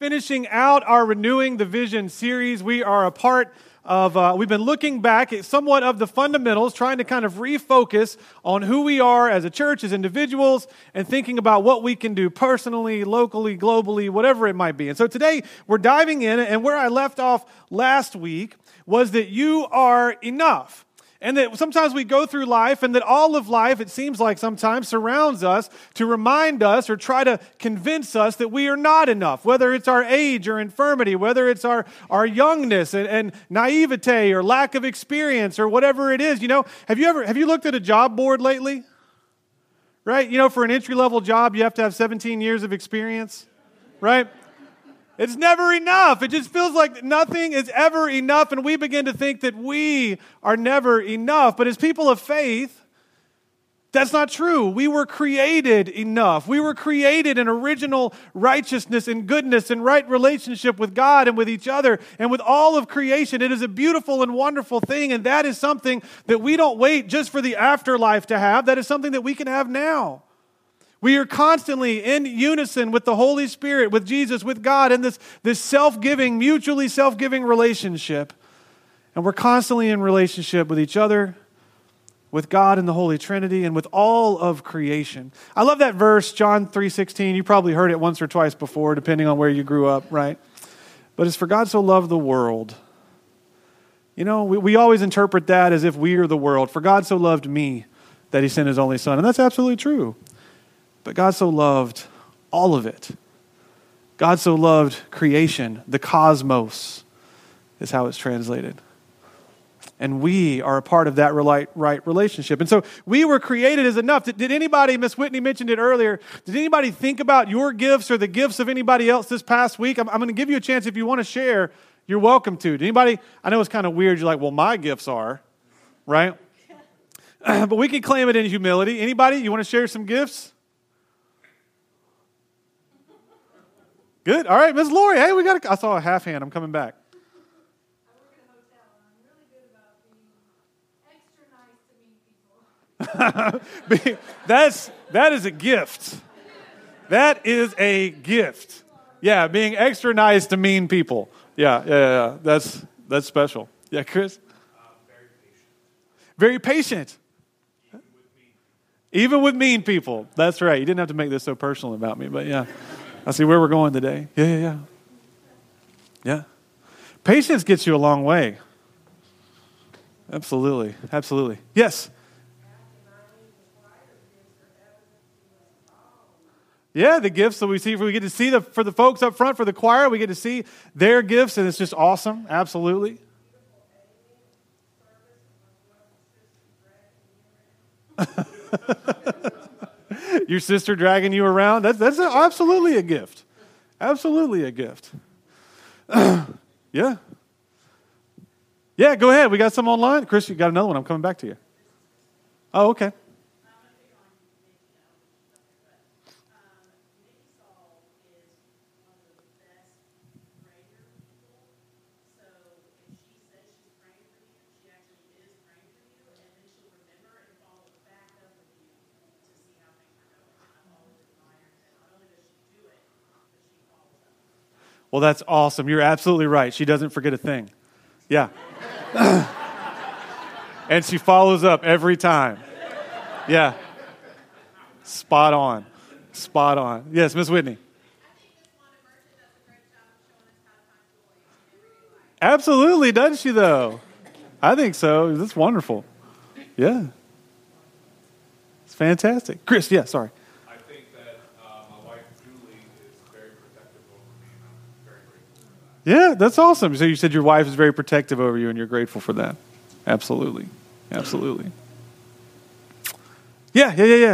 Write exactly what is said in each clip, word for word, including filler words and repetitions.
finishing out our Renewing the Vision series. We are a part of, uh, we've been looking back at somewhat of the fundamentals, trying to kind of refocus on who we are as a church, as individuals, and thinking about what we can do personally, locally, globally, whatever it might be. And so today we're diving in, and where I left off last week was that you are enough. And that sometimes we go through life, and that all of life, it seems like sometimes, surrounds us to remind us or try to convince us that we are not enough, whether it's our age or infirmity, whether it's our, our youngness and, and naivete or lack of experience or whatever it is. You know, have you ever, have you looked at a job board lately? Right? You know, for an entry-level job, you have to have seventeen years of experience, right? It's never enough. It just feels like nothing is ever enough, and we begin to think that we are never enough. But as people of faith, that's not true. We were created enough. We were created in original righteousness and goodness and right relationship with God and with each other and with all of creation. It is a beautiful and wonderful thing, and that is something that we don't wait just for the afterlife to have. That is something that we can have now. We are constantly in unison with the Holy Spirit, with Jesus, with God, in this, this self-giving, mutually self-giving relationship. And we're constantly in relationship with each other, with God and the Holy Trinity, and with all of creation. I love that verse, John three sixteen. You probably heard it once or twice before, depending on where you grew up, right? But it's for God so loved the world. You know, we, we always interpret that as if we are the world. For God so loved me that he sent his only son. And that's absolutely true. But God so loved all of it. God so loved creation, the cosmos is how it's translated. And we are a part of that right relationship. And so we were created as enough. Did, did anybody, Miss Whitney mentioned it earlier, did anybody think about your gifts or the gifts of anybody else this past week? I'm, I'm going to give you a chance if you want to share, you're welcome to. Did anybody, I know it's kind of weird, you're like, well, my gifts are, right? But we can claim it in humility. Anybody, you want to share some gifts? Good. All right, Miss Lori. Hey, we got. A, I saw a half hand. I'm coming back. I work in a hotel, and I'm really good about being extra nice to mean people. Being, that's that is a gift. That is a gift. Yeah, being extra nice to mean people. Yeah, yeah, yeah. yeah. That's that's special. Yeah, Chris. Uh, very patient. Very patient. Even with me. Even with mean people. That's right. You didn't have to make this so personal about me, but yeah. I see where we're going today. Yeah, yeah, yeah. Yeah. Patience gets you a long way. Absolutely. Absolutely. Yes. Yeah, the gifts that we see, we get to see the for the folks up front, for the choir, we get to see their gifts, and it's just awesome. Absolutely. Your sister dragging you around, that's, that's absolutely a gift. Absolutely a gift. Yeah. Yeah, go ahead. We got some online. Chris, you got another one. I'm coming back to you. Oh, okay. Well, that's awesome. You're absolutely right. She doesn't forget a thing. Yeah. And she follows up every time. Yeah. Spot on. Spot on. Yes, Miss Whitney. Absolutely, doesn't she, though? I think so. That's wonderful. Yeah. It's fantastic. Chris, yeah, sorry. I think that uh, my wife, Julie, is very protective over me, and I'm very grateful for that. Yeah, that's awesome. So you said your wife is very protective over you, and you're grateful for that. Absolutely. Absolutely. Yeah, yeah, yeah, yeah.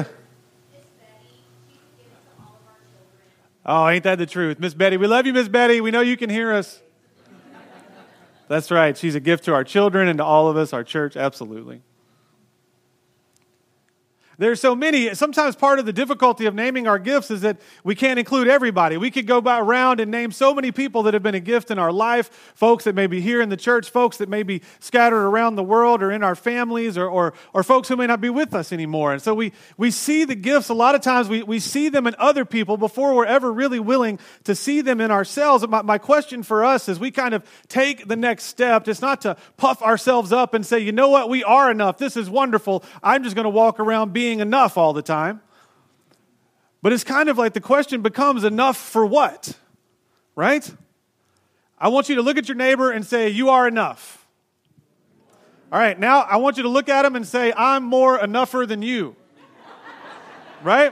Oh, ain't that the truth? Miss Betty, we love you, Miss Betty. We know you can hear us. That's right. She's a gift to our children and to all of us, our church. Absolutely. There's so many. Sometimes part of the difficulty of naming our gifts is that we can't include everybody. We could go by around and name so many people that have been a gift in our life, folks that may be here in the church, folks that may be scattered around the world or in our families, or or, or folks who may not be with us anymore. And so we, we see the gifts, a lot of times we, we see them in other people before we're ever really willing to see them in ourselves. My, my question for us as we kind of take the next step, it's not to puff ourselves up and say, you know what, we are enough. This is wonderful. I'm just going to walk around being enough all the time. But it's kind of like the question becomes, enough for what? Right? I want you to look at your neighbor and say, you are enough. All right, now I want you to look at him and say, I'm more enougher than you. Right?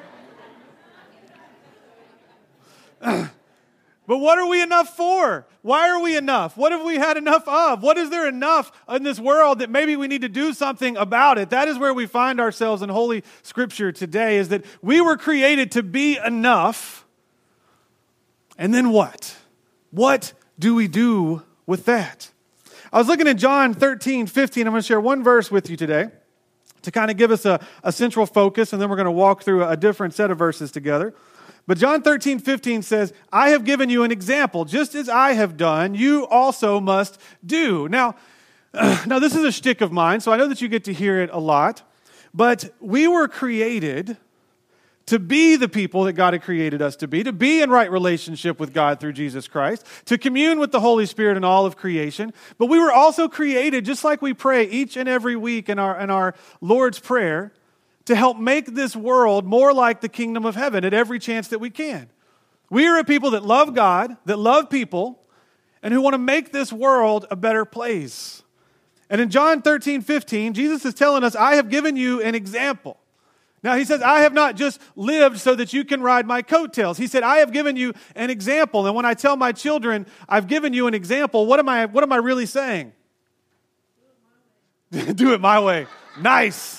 But what are we enough for? Why are we enough? What have we had enough of? What is there enough in this world that maybe we need to do something about it? That is where we find ourselves in Holy Scripture today, is that we were created to be enough. And then what? What do we do with that? I was looking at John thirteen, fifteen. I'm going to share one verse with you today to kind of give us a, a central focus, and then we're going to walk through a different set of verses together. But John thirteen, fifteen says, I have given you an example. Just as I have done, you also must do. Now, uh, now this is a shtick of mine, so I know that you get to hear it a lot. But we were created to be the people that God had created us to be, to be in right relationship with God through Jesus Christ, to commune with the Holy Spirit in all of creation. But we were also created, just like we pray each and every week in our, in our Lord's Prayer, to help make this world more like the kingdom of heaven at every chance that we can. We are a people that love God, that love people, and who want to make this world a better place. And in John thirteen, fifteen, Jesus is telling us, I have given you an example. Now, he says, I have not just lived so that you can ride my coattails. He said, I have given you an example. And when I tell my children, I've given you an example, what am I, what am I really saying? Do it my way. Nice.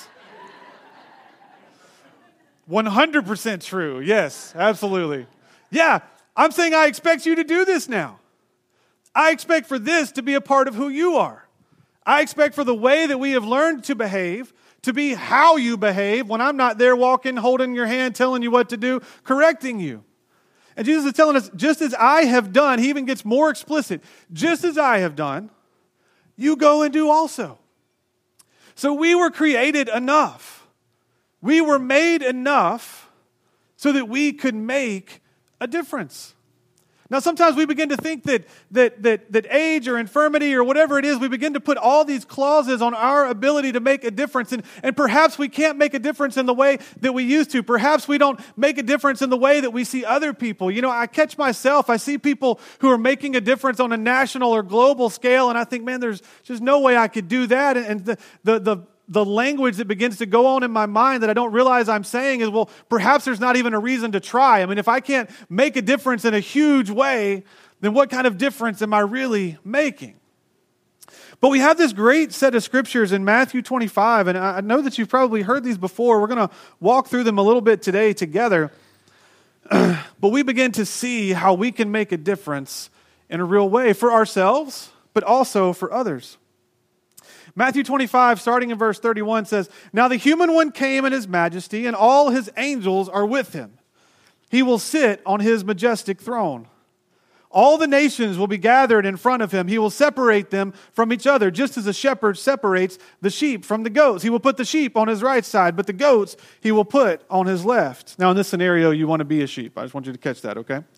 one hundred percent true. Yes, absolutely. Yeah, I'm saying I expect you to do this now. I expect for this to be a part of who you are. I expect for the way that we have learned to behave to be how you behave when I'm not there walking, holding your hand, telling you what to do, correcting you. And Jesus is telling us, just as I have done, he even gets more explicit, just as I have done, you go and do also. So we were created enough. We were made enough so that we could make a difference. Now, sometimes we begin to think that, that, that, that age or infirmity or whatever it is, we begin to put all these clauses on our ability to make a difference. And, and perhaps we can't make a difference in the way that we used to. Perhaps we don't make a difference in the way that we see other people. You know, I catch myself, I see people who are making a difference on a national or global scale, and I think, man, there's just no way I could do that. And the the the The language that begins to go on in my mind that I don't realize I'm saying is, well, perhaps there's not even a reason to try. I mean, if I can't make a difference in a huge way, then what kind of difference am I really making? But we have this great set of scriptures in Matthew twenty-five, and I know that you've probably heard these before. We're going to walk through them a little bit today together. But we begin to see how we can make a difference in a real way for ourselves, but also for others. Matthew twenty-five, starting in verse thirty-one, says, Now the human one came in his majesty, and all his angels are with him. He will sit on his majestic throne. All the nations will be gathered in front of him. He will separate them from each other, just as a shepherd separates the sheep from the goats. He will put the sheep on his right side, but the goats he will put on his left. Now in this scenario, you want to be a sheep. I just want you to catch that, okay?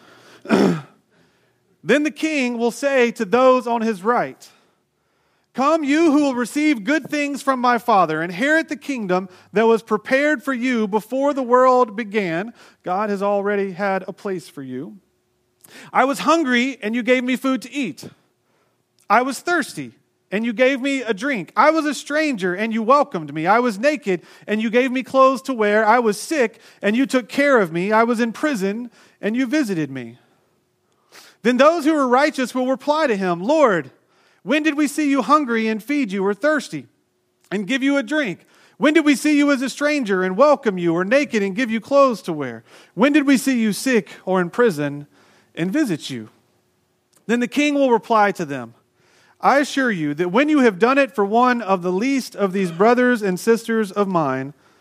Then the king will say to those on his right, Come, you who will receive good things from my Father, inherit the kingdom that was prepared for you before the world began. God has already had a place for you. I was hungry, and you gave me food to eat. I was thirsty, and you gave me a drink. I was a stranger, and you welcomed me. I was naked, and you gave me clothes to wear. I was sick, and you took care of me. I was in prison, and you visited me. Then those who are righteous will reply to him, Lord, when did we see you hungry and feed you, or thirsty and give you a drink? When did we see you as a stranger and welcome you, or naked and give you clothes to wear? When did we see you sick or in prison and visit you? Then the king will reply to them, I assure you that when you have done it for one of the least of these brothers and sisters of mine,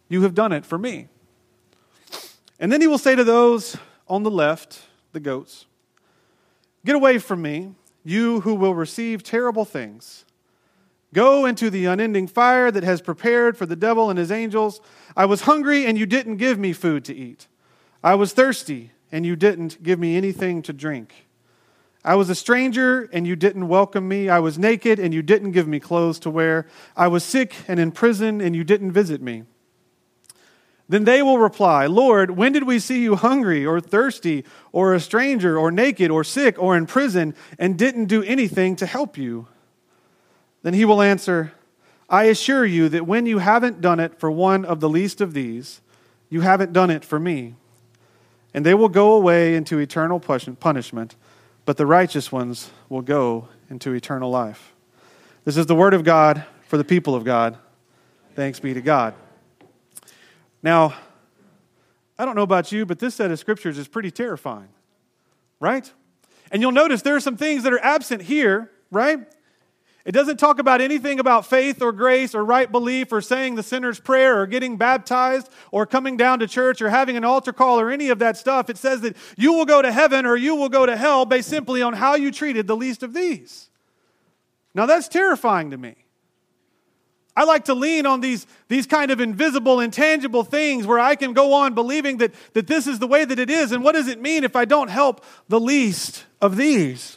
you have done it for me. And then he will say to those on the left, the goats, get away from me, you who will receive terrible things. Go into the unending fire that has prepared for the devil and his angels. I was hungry, and you didn't give me food to eat. I was thirsty, and you didn't give me anything to drink. I was a stranger, and you didn't welcome me. I was naked, and you didn't give me clothes to wear. I was sick and in prison, and you didn't visit me. Then they will reply, Lord, when did we see you hungry or thirsty or a stranger or naked or sick or in prison and didn't do anything to help you? Then he will answer, I assure you that when you haven't done it for one of the least of these, you haven't done it for me. And they will go away into eternal punishment, but the righteous ones will go into eternal life. This is the word of God for the people of God. Thanks be to God. Now, I don't know about you, but this set of scriptures is pretty terrifying, right? And you'll notice there are some things that are absent here, right? It doesn't talk about anything about faith or grace or right belief or saying the sinner's prayer or getting baptized or coming down to church or having an altar call or any of that stuff. It says that you will go to heaven or you will go to hell based simply on how you treated the least of these. Now, that's terrifying to me. I like to lean on these, these kind of invisible, intangible things where I can go on believing that, that this is the way that it is. And what does it mean if I don't help the least of these?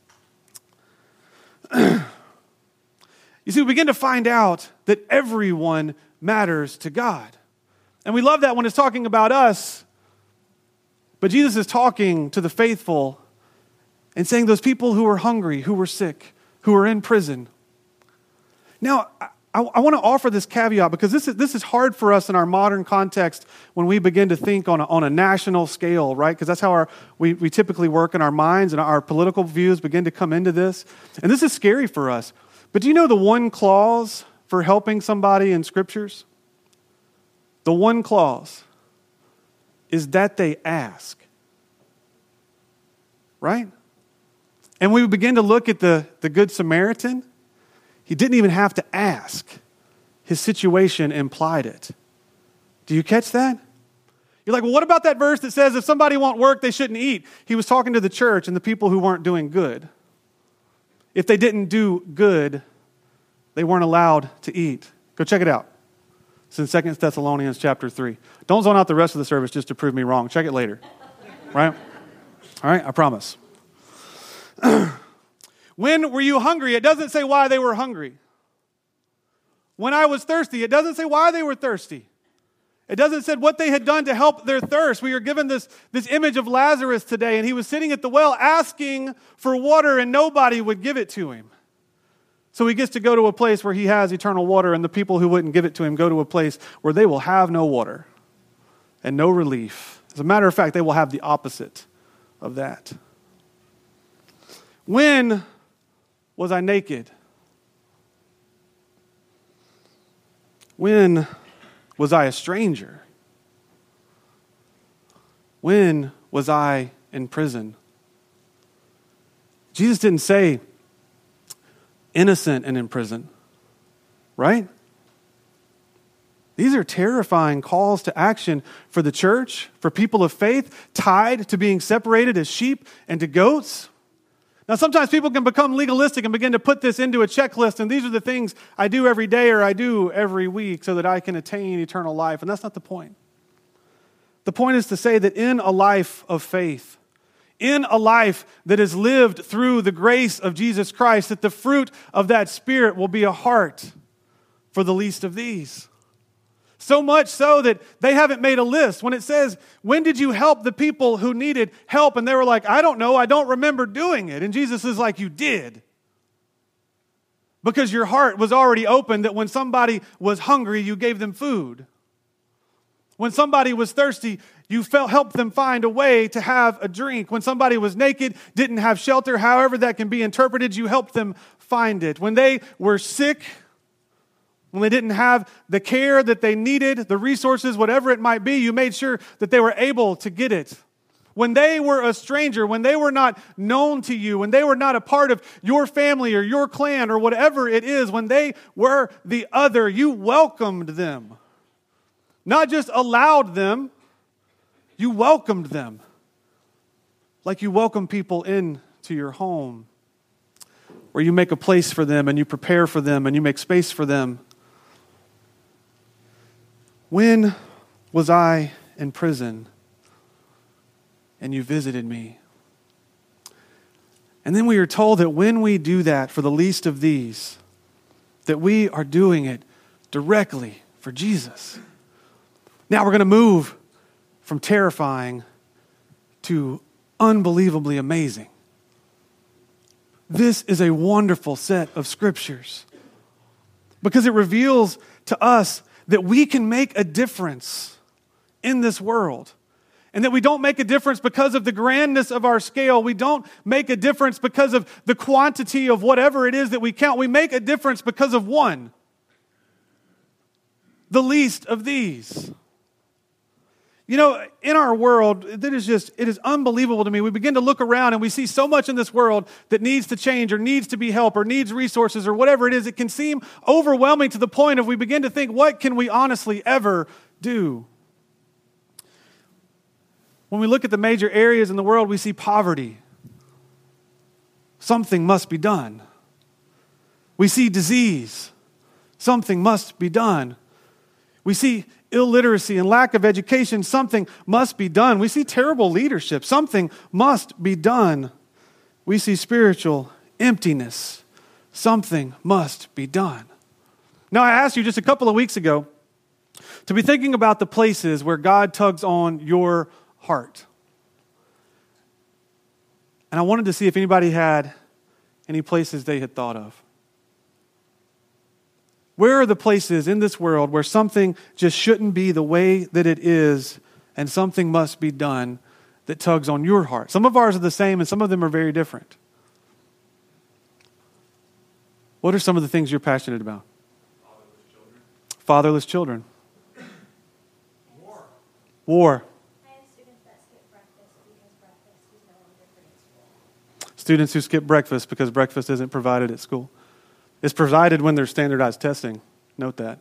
You see, we begin to find out that everyone matters to God. And we love that when it's talking about us. But Jesus is talking to the faithful and saying those people who are hungry, who were sick, who are in prison. Now, I, I want to offer this caveat because this is, this is hard for us in our modern context when we begin to think on a, on a national scale, right? Because that's how our, we, we typically work in our minds, and our political views begin to come into this. And this is scary for us. But do you know the one clause for helping somebody in Scriptures? The one clause is that they ask. Right? And we begin to look at the, the Good Samaritan. He didn't even have to ask. His situation implied it. Do you catch that? You're like, well, what about that verse that says if somebody won't work, they shouldn't eat? He was talking to the church and the people who weren't doing good. If they didn't do good, they weren't allowed to eat. Go check it out. It's in Second Thessalonians chapter three. Don't zone out the rest of the service just to prove me wrong. Check it later. Right? All right, I promise. When were you hungry? It doesn't say why they were hungry. When I was thirsty, it doesn't say why they were thirsty. It doesn't say what they had done to help their thirst. We are given this, this image of Lazarus today, and he was sitting at the well asking for water, and nobody would give it to him. So he gets to go to a place where he has eternal water, and the people who wouldn't give it to him go to a place where they will have no water and no relief. As a matter of fact, they will have the opposite of that. When was I naked? When was I a stranger? When was I in prison? Jesus didn't say innocent and in prison, right? These are terrifying calls to action for the church, for people of faith, tied to being separated as sheep and to goats. Now, sometimes people can become legalistic and begin to put this into a checklist, and these are the things I do every day or I do every week so that I can attain eternal life, and that's not the point. The point is to say that in a life of faith, in a life that is lived through the grace of Jesus Christ, that the fruit of that Spirit will be a heart for the least of these. So much so that they haven't made a list. When it says, when did you help the people who needed help? And they were like, I don't know, I don't remember doing it. And Jesus is like, you did. Because your heart was already open that when somebody was hungry, you gave them food. When somebody was thirsty, you felt, helped them find a way to have a drink. When somebody was naked, didn't have shelter, however that can be interpreted, you helped them find it. When they were sick, when they didn't have the care that they needed, the resources, whatever it might be, you made sure that they were able to get it. When they were a stranger, when they were not known to you, when they were not a part of your family or your clan or whatever it is, when they were the other, you welcomed them not just allowed them, you welcomed them. Like you welcome people into your home, where you make a place for them and you prepare for them and you make space for them. When was I in prison and you visited me? And then we are told that when we do that for the least of these, that we are doing it directly for Jesus. Now we're going to move from terrifying to unbelievably amazing. This is a wonderful set of scriptures because it reveals to us that we can make a difference in this world. And that we don't make a difference because of the grandness of our scale. We don't make a difference because of the quantity of whatever it is that we count. We make a difference because of one. The least of these. You know, in our world, that is just, it is unbelievable to me. We begin to look around and we see so much in this world that needs to change or needs to be help or needs resources or whatever it is. It can seem overwhelming to the point of we begin to think, what can we honestly ever do? When we look at the major areas in the world, we see poverty. Something must be done. We see disease. Something must be done. We see illiteracy and lack of education. Something must be done. We see terrible leadership. Something must be done. We see spiritual emptiness. Something must be done. Now, I asked you just a couple of weeks ago to be thinking about the places where God tugs on your heart. And I wanted to see if anybody had any places they had thought of. Where are the places in this world where something just shouldn't be the way that it is and something must be done that tugs on your heart? Some of ours are the same and some of them are very different. What are some of the things you're passionate about? Fatherless children. Fatherless children. War. War. I have students that skip breakfast because breakfast is no longer free at school. Students who skip breakfast because breakfast isn't provided at school. It's provided when there's standardized testing. Note that.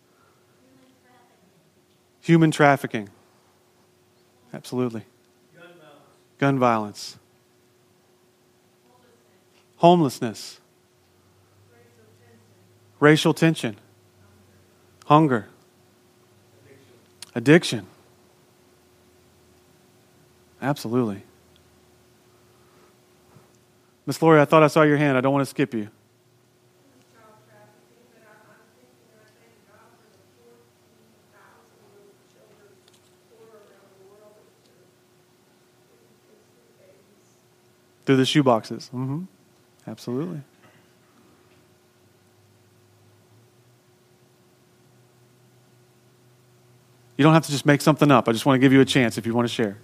Human trafficking. Absolutely. Gun violence. Gun violence. Homelessness. Racial tension. Hunger. Addiction. Absolutely. Miss Lori, I thought I saw your hand. I don't want to skip you. Child trafficking, but I, I'm thinking, I thank God for the fourteen thousand little children poor around the world that are getting babies. Through the shoe boxes. Mm-hmm. Absolutely. You don't have to just make something up. I just want to give you a chance if you want to share.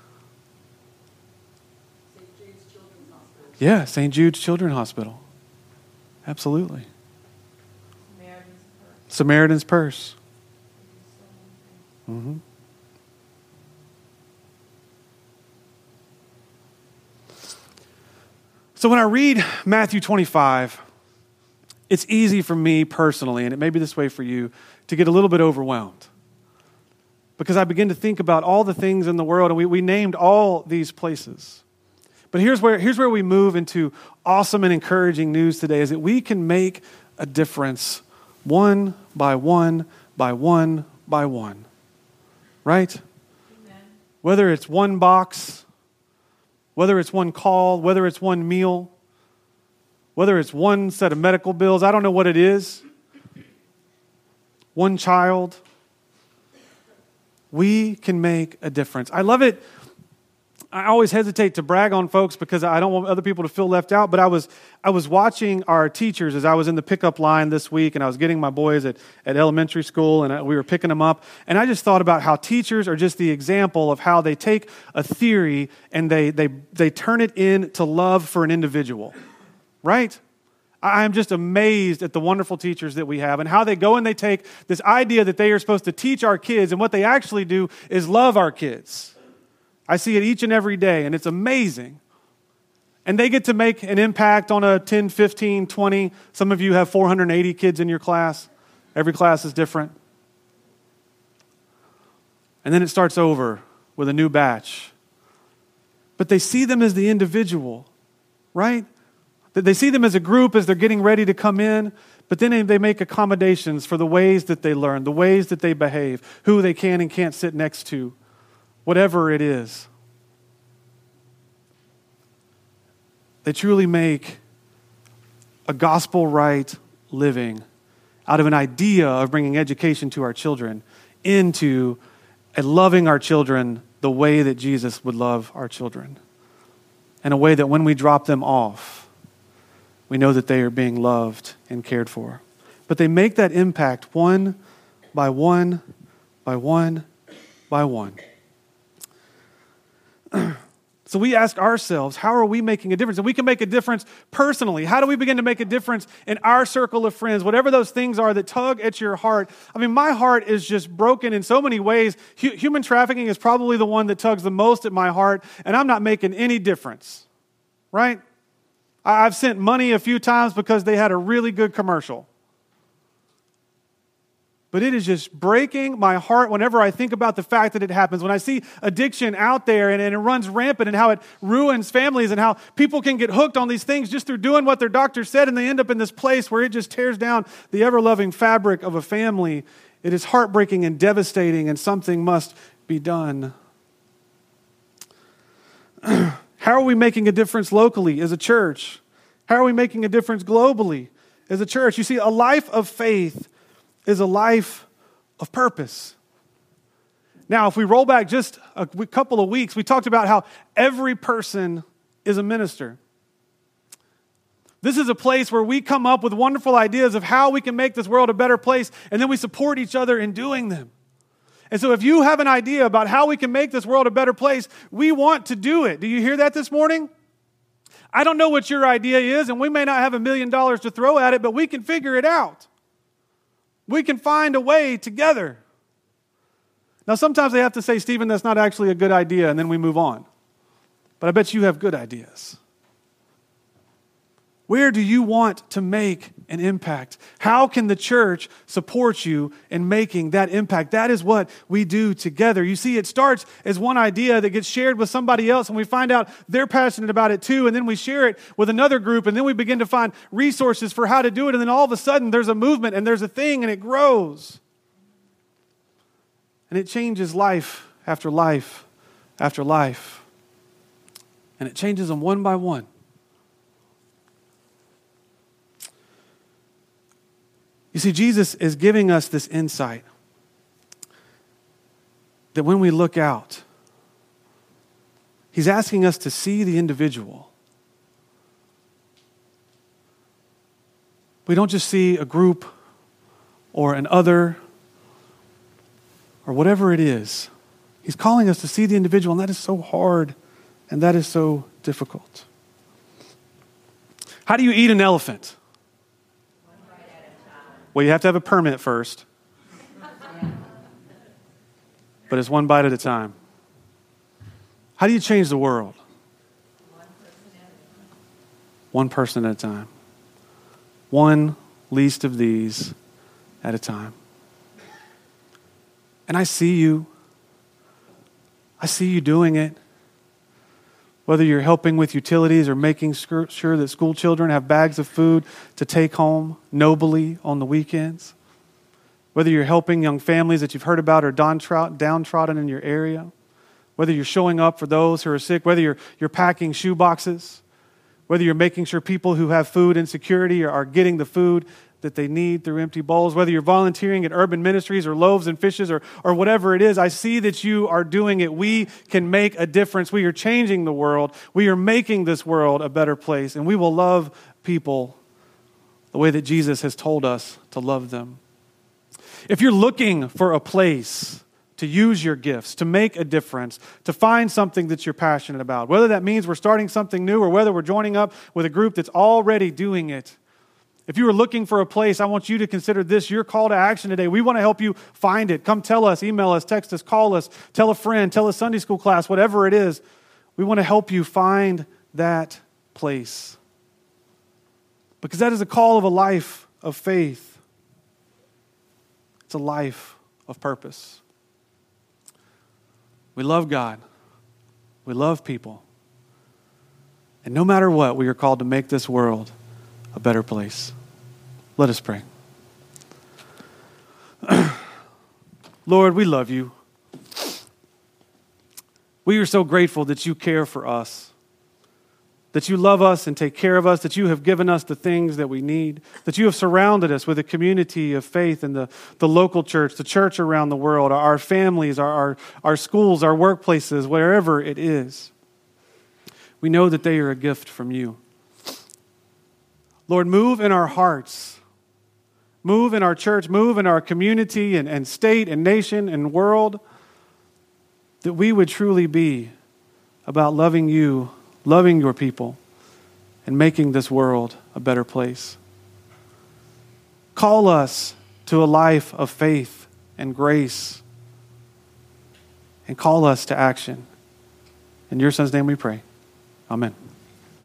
Saint Jude's Children's Hospital. Yeah, Saint Jude's Children's Hospital. Absolutely. Samaritan's Purse. Samaritan's Purse. Mm-hmm. So when I read Matthew twenty-five, it's easy for me personally, and it may be this way for you, to get a little bit overwhelmed. Because I begin to think about all the things in the world, and we, we named all these places. But here's where, here's where we move into awesome and encouraging news today, is that we can make a difference one by one by one by one. Right? Amen. Whether it's one box, whether it's one call, whether it's one meal, whether it's one set of medical bills, I don't know what it is. One child. We can make a difference. I love it. I always hesitate to brag on folks because I don't want other people to feel left out, but I was I was watching our teachers as I was in the pickup line this week, and I was getting my boys at, at elementary school, and we were picking them up, and I just thought about how teachers are just the example of how they take a theory and they they they turn it into love for an individual, right? I'm just amazed at the wonderful teachers that we have and how they go and they take this idea that they are supposed to teach our kids, and what they actually do is love our kids. I see it each and every day, and it's amazing. And they get to make an impact on a ten, fifteen, twenty. Some of you have four hundred eighty kids in your class. Every class is different. And then it starts over with a new batch. But they see them as the individual, right? That they see them as a group as they're getting ready to come in, but then they make accommodations for the ways that they learn, the ways that they behave, who they can and can't sit next to, whatever it is. They truly make a gospel-right living out of an idea of bringing education to our children into a loving our children the way that Jesus would love our children, in a way that when we drop them off, we know that they are being loved and cared for. But they make that impact one by one, by one, by one. So we ask ourselves, how are we making a difference? And we can make a difference personally. How do we begin to make a difference in our circle of friends? Whatever those things are that tug at your heart. I mean, my heart is just broken in so many ways. H- human trafficking is probably the one that tugs the most at my heart, and I'm not making any difference, right? I- I've sent money a few times because they had a really good commercial. But it is just breaking my heart whenever I think about the fact that it happens. When I see addiction out there and, and it runs rampant and how it ruins families and how people can get hooked on these things just through doing what their doctor said, and they end up in this place where it just tears down the ever-loving fabric of a family. It is heartbreaking and devastating, and something must be done. How are we making a difference locally as a church? How are we making a difference globally as a church? You see, a life of faith is a life of purpose. Now, if we roll back just a couple of weeks, we talked about how every person is a minister. This is a place where we come up with wonderful ideas of how we can make this world a better place, and then we support each other in doing them. And so if you have an idea about how we can make this world a better place, we want to do it. Do you hear that this morning? I don't know what your idea is, and we may not have a million dollars to throw at it, but we can figure it out. We can find a way together. Now, sometimes they have to say, Stephen, that's not actually a good idea, and then we move on. But I bet you have good ideas. Where do you want to make an impact? How can the church support you in making that impact? That is what we do together. You see, it starts as one idea that gets shared with somebody else, and we find out they're passionate about it too, and then we share it with another group, and then we begin to find resources for how to do it, and then all of a sudden there's a movement, and there's a thing, and it grows. And it changes life after life after life. And it changes them one by one. You see, Jesus is giving us this insight that when we look out, He's asking us to see the individual. We don't just see a group or an other or whatever it is. He's calling us to see the individual, and that is so hard and that is so difficult. How do you eat an elephant? Well, you have to have a permit first. But it's one bite at a time. How do you change the world? One person at a time. One least of these at a time. And I see you. I see you doing it. Whether you're helping with utilities or making sure that school children have bags of food to take home nobly on the weekends. Whether you're helping young families that you've heard about are downtrodden in your area. Whether you're showing up for those who are sick. Whether you're, you're packing shoe boxes. Whether you're making sure people who have food insecurity are, are getting the food that they need through empty bowls. Whether you're volunteering at urban ministries or loaves and fishes or, or whatever it is, I see that you are doing it. We can make a difference. We are changing the world. We are making this world a better place. And we will love people the way that Jesus has told us to love them. If you're looking for a place to use your gifts, to make a difference, to find something that you're passionate about, whether that means we're starting something new or whether we're joining up with a group that's already doing it, if you are looking for a place, I want you to consider this your call to action today. We want to help you find it. Come tell us, email us, text us, call us, tell a friend, tell a Sunday school class, whatever it is. We want to help you find that place. Because that is a call of a life of faith. It's a life of purpose. We love God. We love people. And no matter what, we are called to make this world a better place. Let us pray. Lord, we love you. We are so grateful that you care for us, that you love us and take care of us, that you have given us the things that we need, that you have surrounded us with a community of faith in the, the local church, the church around the world, our families, our, our, our schools, our workplaces, wherever it is. We know that they are a gift from you. Lord, move in our hearts. Move in our church, move in our community and, and state and nation and world, that we would truly be about loving you, loving your people, and making this world a better place. Call us to a life of faith and grace, and call us to action. In your Son's name we pray. Amen.